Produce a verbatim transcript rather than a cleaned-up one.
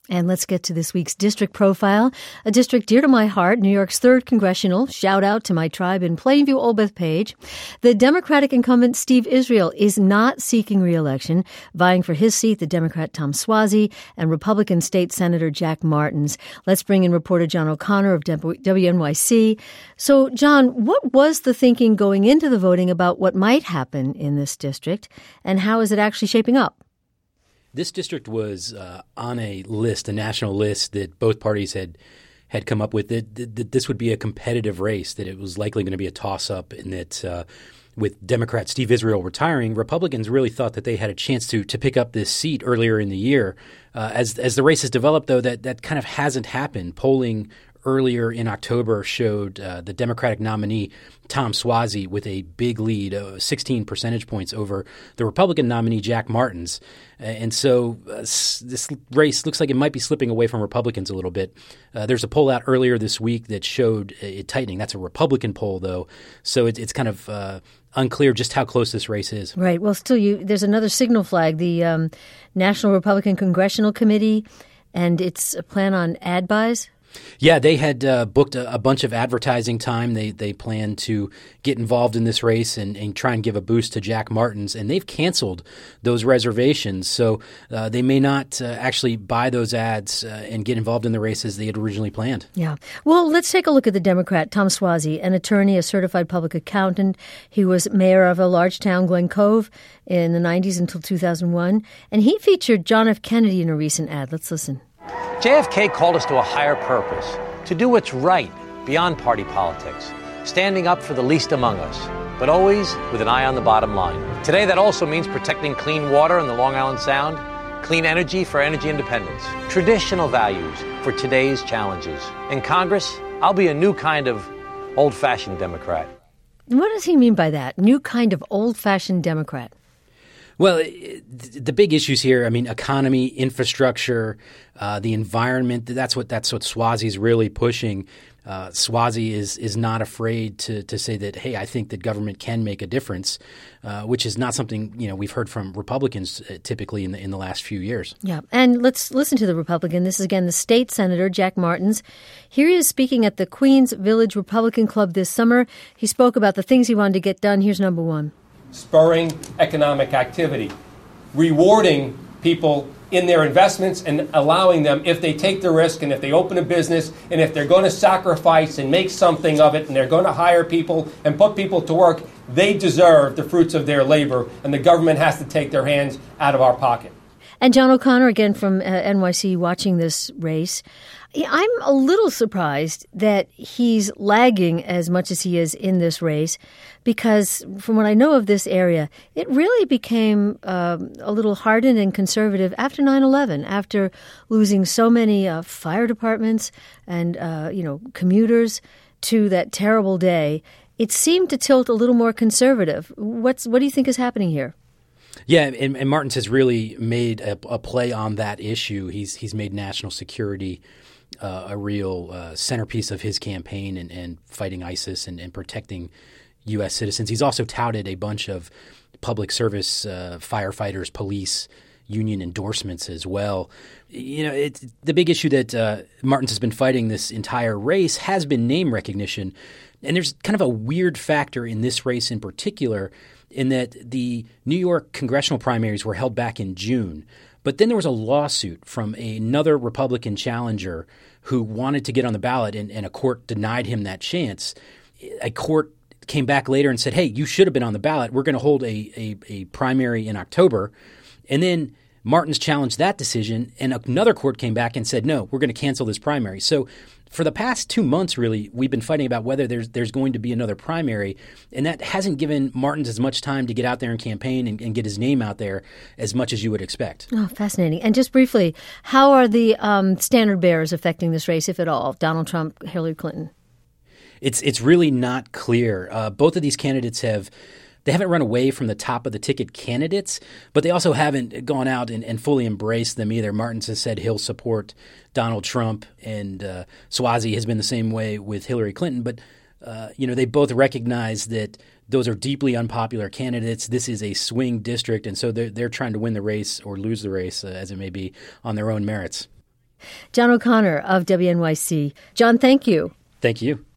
And let's get to this week's district profile, a district dear to my heart, New York's third congressional. Shout out to my tribe in Plainview, Old Bethpage. The Democratic incumbent Steve Israel is not seeking re-election. Vying for his seat, the Democrat Tom Suozzi and Republican State Senator Jack Martins. Let's bring in reporter John O'Connor of W N Y C. So, John, what was the thinking going into the voting about what might happen in this district, and how is it actually shaping up? This district was uh, on a list, a national list that both parties had had come up with. That, that, that this would be a competitive race, that it was likely going to be a toss-up, and that uh, with Democrat Steve Israel retiring, Republicans really thought that they had a chance to to pick up this seat earlier in the year. Uh, as as the race has developed, though, that that kind of hasn't happened. Polling earlier in October showed uh, the Democratic nominee, Tom Suozzi, with a big lead, uh, sixteen percentage points over the Republican nominee, Jack Martins. Uh, and so uh, s- this race looks like it might be slipping away from Republicans a little bit. Uh, there's a poll out earlier this week that showed it tightening. That's a Republican poll, though. So it, it's kind of uh, unclear just how close this race is. Right. Well, still, you there's another signal flag, the um, National Republican Congressional Committee, and its plan on ad buys. Yeah, they had uh, booked a, a bunch of advertising time. They they plan to get involved in this race and, and try and give a boost to Jack Martins, and they've canceled those reservations. So uh, they may not uh, actually buy those ads uh, and get involved in the race as they had originally planned. Yeah. Well, let's take a look at the Democrat, Tom Suozzi, an attorney, a certified public accountant. He was mayor of a large town, Glen Cove, in the nineties until two thousand one, and he featured John F. Kennedy in a recent ad. Let's listen. J F K called us to a higher purpose, to do what's right beyond party politics, standing up for the least among us, but always with an eye on the bottom line. Today, that also means protecting clean water in the Long Island Sound, clean energy for energy independence, traditional values for today's challenges. In Congress, I'll be a new kind of old-fashioned Democrat. What does he mean by that? New kind of old-fashioned Democrat? Well, the big issues here, I mean, economy, infrastructure, uh, the environment, that's what that's what Suozzi's really pushing. Uh, Suozzi is is not afraid to to say that, hey, I think that government can make a difference, uh, which is not something, you know, we've heard from Republicans uh, typically in the in the last few years. Yeah. And let's listen to the Republican. This is, again, the state senator, Jack Martins. Here he is speaking at the Queens Village Republican Club this summer. He spoke about the things he wanted to get done. Here's number one. Spurring economic activity, rewarding people in their investments and allowing them, if they take the risk and if they open a business and if they're going to sacrifice and make something of it and they're going to hire people and put people to work, they deserve the fruits of their labor, and the government has to take their hands out of our pocket. And John O'Connor, again from uh, N Y C, watching this race. I'm a little surprised that he's lagging as much as he is in this race, because from what I know of this area, it really became um, a little hardened and conservative after nine eleven, after losing so many uh, fire departments and, uh, you know, commuters to that terrible day. It seemed to tilt a little more conservative. What's what do you think is happening here? Yeah, and, and Martins has really made a, a play on that issue. He's he's made national security uh, a real uh, centerpiece of his campaign and, and fighting ISIS and, and protecting U S citizens. He's also touted a bunch of public service uh, firefighters, police union endorsements as well. You know, it's the big issue that uh, Martins has been fighting this entire race has been name recognition. And there's kind of a weird factor in this race in particular, in that the New York congressional primaries were held back in June. But then there was a lawsuit from another Republican challenger who wanted to get on the ballot, and, and a court denied him that chance. A court came back later and said, hey, you should have been on the ballot. We're going to hold a, a, a primary in October. And then Martins challenged that decision, and another court came back and said, no, we're going to cancel this primary. So for the past two months, really, we've been fighting about whether there's there's going to be another primary, and that hasn't given Martins as much time to get out there and campaign and, and get his name out there as much as you would expect. Oh, fascinating. And just briefly, how are the um, standard bearers affecting this race, if at all? Donald Trump, Hillary Clinton? It's it's really not clear. Uh, both of these candidates have They haven't run away from the top of the ticket candidates, but they also haven't gone out and, and fully embraced them either. Martins has said he'll support Donald Trump, and uh, Suozzi has been the same way with Hillary Clinton. But, uh, you know, they both recognize that those are deeply unpopular candidates. This is a swing district, and so they're, they're trying to win the race or lose the race, uh, as it may be, on their own merits. John O'Connor of W N Y C. John, thank you. Thank you.